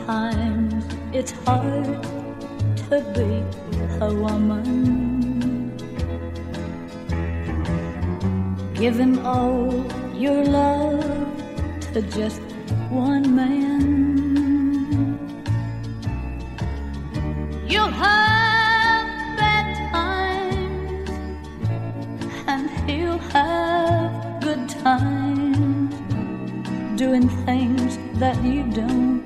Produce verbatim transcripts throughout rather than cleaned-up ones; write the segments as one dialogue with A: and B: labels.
A: Sometimes it's hard to be a woman, giving all your love to just one man. You'll have bad times and he'll have good times, doing things that you don't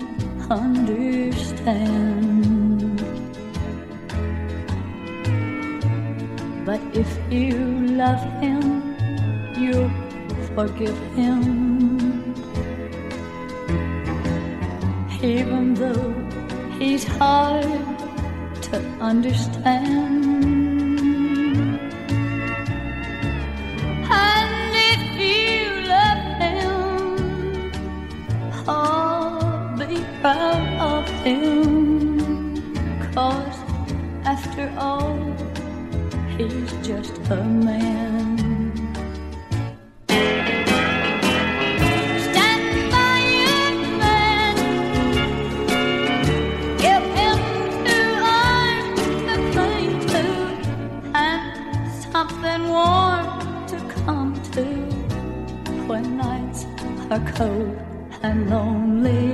A: understand. But if you love him, you'll forgive him, even though he's hard to understand. And if you love him, oh, be proud of him, 'cause after all, he's just a man. Stand by your man, give him two arms to cling to, and something warm to come to when nights are cold and lonely.